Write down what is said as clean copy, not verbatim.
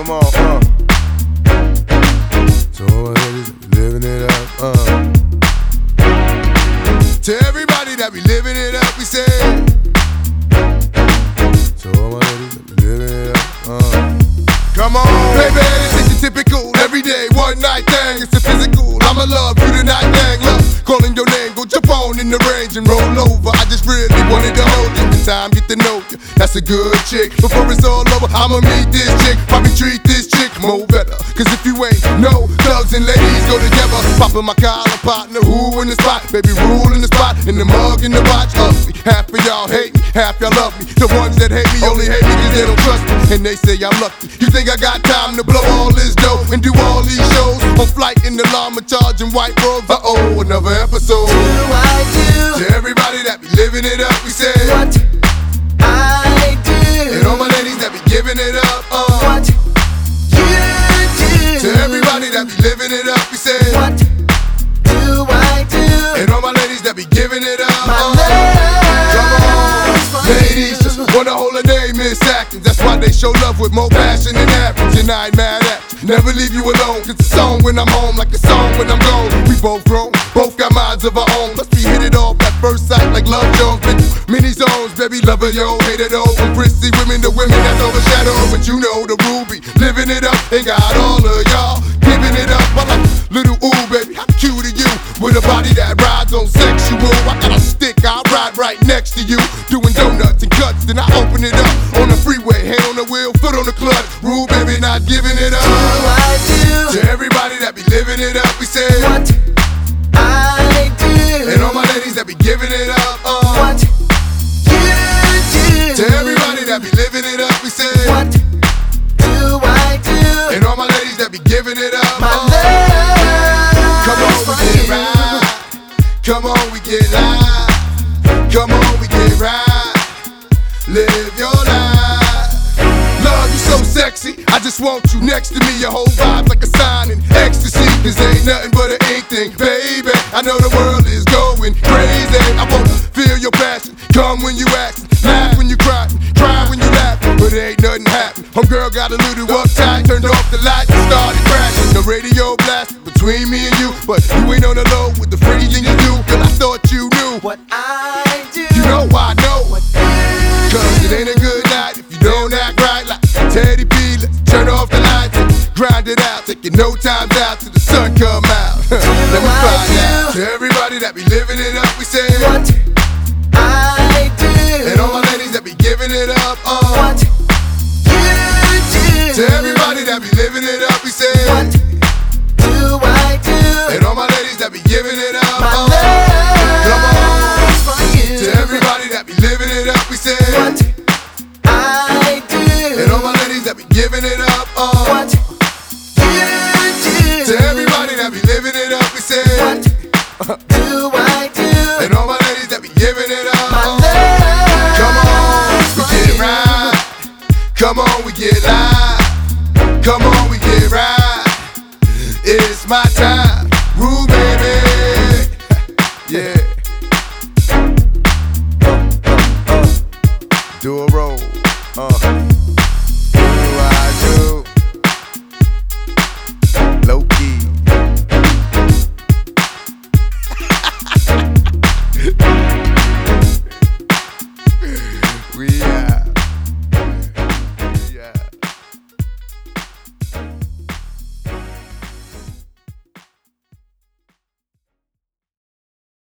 Come on, So all my ladies living it up, To everybody that be living it up, we say. So all my ladies that be living it up, Come on, baby, this is your typical everyday one night thing. It's a physical, I'ma love you tonight, dang. Love calling your name, go jump on in the range and roll over. I just really wanted to hold you. In time, get to know you. That's a good chick. Before it's all over, I'ma meet this chick. Probably treat this chick more better. Cause if you ain't no thugs and ladies go together. Poppin' my collar, partner, who in the spot? Baby, rule in the spot, in the mug, in the watch. Ugly. Half of y'all hate me, half y'all love me. The ones that hate me only hate me cause they don't trust me. And they say I'm lucky. You think I got time to blow all this dough and do all these shows? On flight in the llama charging white robes. Uh-oh, another episode. I do. To everybody that be living it up, we say What I do. And all my ladies that be giving it up, What you do. To everybody that be living it up, we say What do I do. And all my ladies that be giving it up, My love. Come on, ladies, just wanna hold her name, Miss Atkins. That's why they show love with more passion than average. And I ain't mad at you. Never leave you alone. Cause it's a song when I'm home, like a song when I'm gone. We both grown, both got minds of our own. Must be hit it off at first sight like Love Jones. Been through many zones, baby, lover, yo, hate it all. From prissy women to women that's overshadowed. But you know the Ruby, living it up, ain't got all of y'all giving it up. I like little ooh, baby, how cute are you? With a body that rides on sexual. I got a stick, I ride right next to you. Doing donuts and cuts, then I open it up on the freeway, hand on the wheel, foot on the clutch. Rule, baby, not giving it up. I do. To everybody that be living it up, we say What I do. And all my ladies that be giving it up, What you do. To everybody that be living it up, we say What do I do. And all my ladies that be giving it up, My love. Come on, we get right. Come on, we get live. Come on, we get right. Live your life. Love, you so sexy. I just want you next to me. Your whole vibe's like a sign in ecstasy. This ain't nothing but an ink thing, baby. I know the world is going crazy. I wanna feel your passion. Come when you act, laugh when you cry when you laugh. But ain't nothing happen. Homegirl got a little uptight, turned off the lights and started crashing. The radio blasted between me and you, but you ain't on the low with the freaking you do. Girl, I thought you knew What I do. You know I know. What you Cause it ain't a good night if you don't act right. Like Teddy P, let's turn off the lights and grind it out. Taking no times out till the sun come out. Let me find out. To everybody that be living it up, we say What I do. And all my ladies that be giving it up, What you do. To everybody that be living it up, we say What do I do. And all my ladies that be giving it up, My love. Come on. For you. To everybody that be living it up, we say What I do. And all my ladies that be giving it up, What you do. To everybody that be living it up, we say What do I do. And all my ladies that be giving it up, My love. Come on, we get right. Come on, we get live. Come on.